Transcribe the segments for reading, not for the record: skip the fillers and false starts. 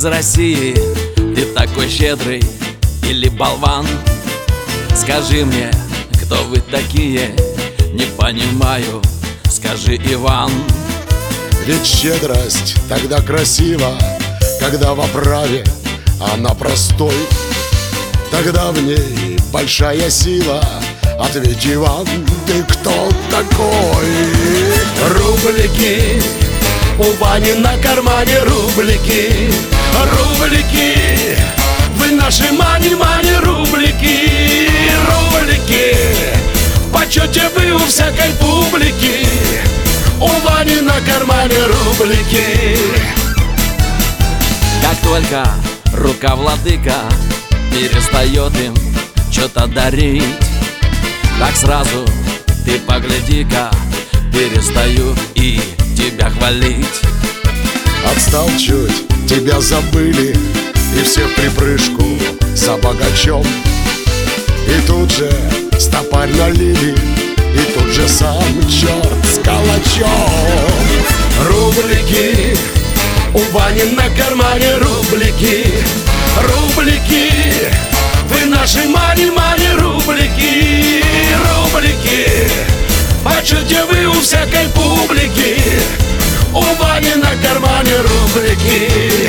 из России, ты такой щедрый или болван? Скажи мне, кто вы такие? Не понимаю, скажи, Иван. Ведь щедрость тогда красива, когда в оправе она простой. Тогда в ней большая сила. Ответь, Иван, ты кто такой? Рублики, у Вани на кармане рублики. Рублики, вы наши мани-мани рублики. Рублики, в почете вы у всякой публики. У Вани на кармане рублики. Как только рука владыка перестает им что-то дарить, так сразу ты погляди-ка, перестаю и тебя хвалить. Отстал чуть, тебя забыли, и все в припрыжку за богачом. И тут же стопарь налили, и тут же сам черт с калачом. Рублики, у Вани на кармане рублики. Рублики, вы наши мани-мани рублики. Рублики, в почете вы у всякой публики. У Вани на кармане рублики.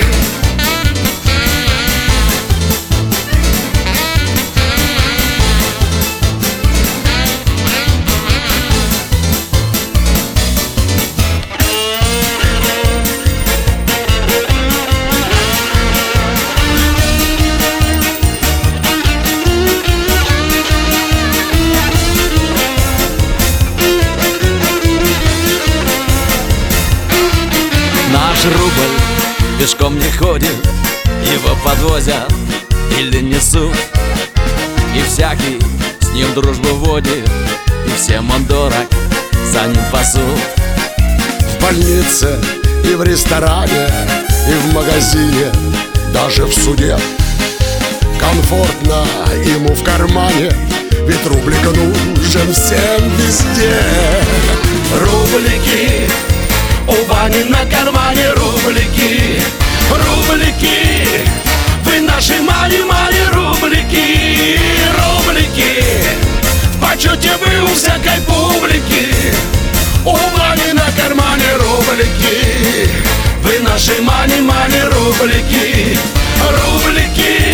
Наш рубль пешком не ходит, его подвозят или несут, и всякий с ним дружбу водит, и всем он дорог, за ним пасут. В больнице и в ресторане, и в магазине, даже в суде комфортно ему в кармане, ведь рублик нужен всем везде. Рублики, у Вани на кармане рублики. Рублики, вы наши мани-мани рублики. Рублики, в почете вы у всякой публики. У Вани на кармане рублики. Вы наши мани-мани рублики. Рублики,